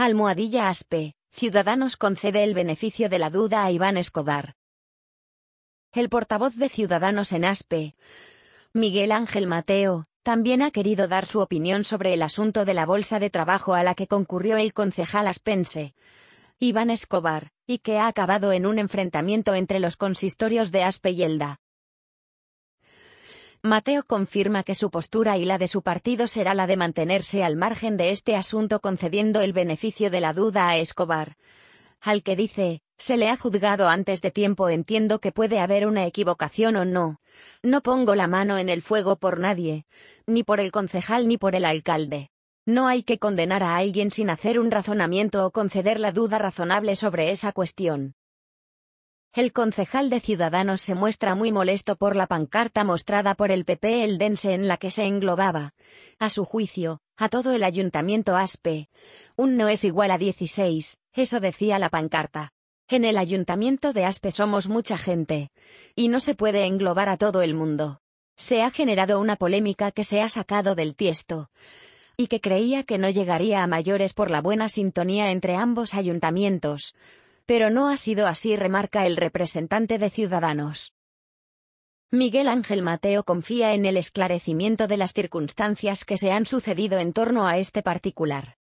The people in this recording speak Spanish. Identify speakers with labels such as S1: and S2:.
S1: Almohadilla Aspe, Ciudadanos concede el beneficio de la duda a Iván Escobar. El portavoz de Ciudadanos en Aspe, Miguel Ángel Mateo, también ha querido dar su opinión sobre el asunto de la bolsa de trabajo a la que concurrió el concejal aspense, Iván Escobar, y que ha acabado en un enfrentamiento entre los consistorios de Aspe y Elda. Mateo confirma que su postura y la de su partido será la de mantenerse al margen de este asunto concediendo el beneficio de la duda a Escobar, al que dice, se le ha juzgado antes de tiempo. Entiendo que puede haber una equivocación o no. No pongo la mano en el fuego por nadie, ni por el concejal ni por el alcalde. No hay que condenar a alguien sin hacer un razonamiento o conceder la duda razonable sobre esa cuestión. El concejal de Ciudadanos se muestra muy molesto por la pancarta mostrada por el PP eldense en la que se englobaba, a su juicio, a todo el ayuntamiento Aspe. Un no es igual a 16, eso decía la pancarta. En el ayuntamiento de Aspe somos mucha gente, y no se puede englobar a todo el mundo. Se ha generado una polémica que se ha sacado del tiesto, y que creía que no llegaría a mayores por la buena sintonía entre ambos ayuntamientos. Pero no ha sido así, remarca el representante de Ciudadanos. Miguel Ángel Mateo confía en el esclarecimiento de las circunstancias que se han sucedido en torno a este particular.